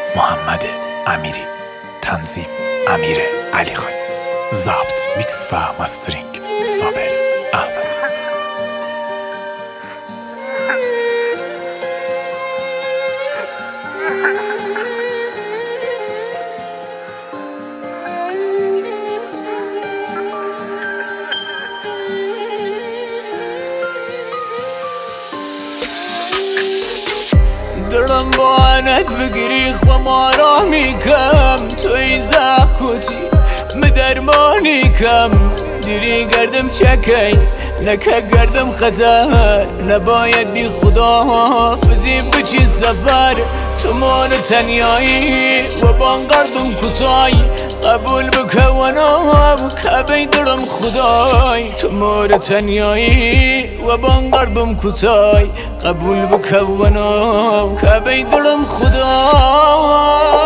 محمد امیری، تنظیم امیر علی خانی، ضبط میکس و ماسترینگ صابر احمد. دلم با عنت بگیری خمارامی کم توی زخوتی مدرمانی کم دیری گردم چکی نکه گردم خطر نباید بی خدا فزی بچی سفر تو مال تنیایی و بانگردم کتای قبول بکونم که دلم خدای تو مال تنیایی و بانگردم کتای قبول بکونم که دلم خدای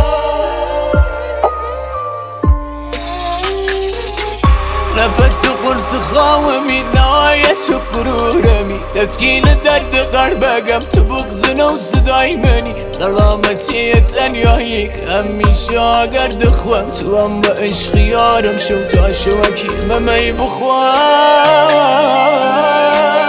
نفس قرص خاومی نهایت قرورمی تسکین درد قلبگم تو بغزن و صدای منی سلامتی تنیایی که همیشه گرد خوام تو هم با عشق یارم شو تا شوکی ممی بخوام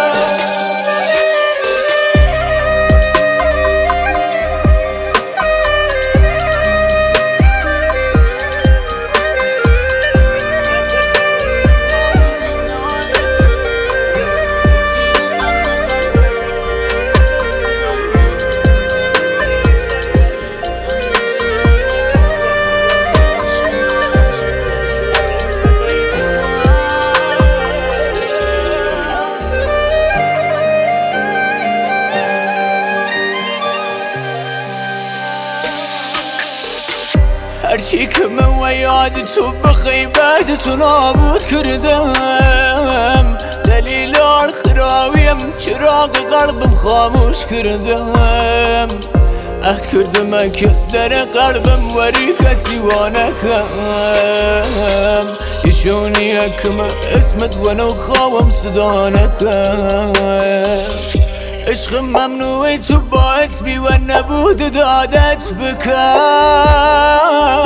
هرچی که من و یاد تو بخیبت تو نابود کردم دلیل آخراویم چراغ قلبم خاموش کردم عهد کردم که در قلبم وری کسی وانکم یشونی حکم اسمت و نو خواهم صدا نکم عشق ممنوعی تو باعث بی و نبود دادت بکن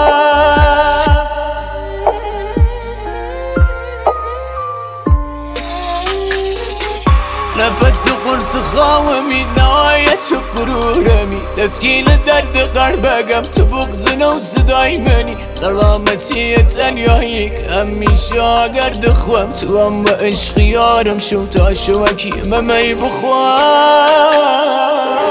نفس قرص خاومی نهایت قرورمی تسکین درد قلبگم تو بغزن و صدای منی سلامتی تنیایی که همیشه گرد خوام تو هم با عشق یارم شو تا شوکی ممی بخوام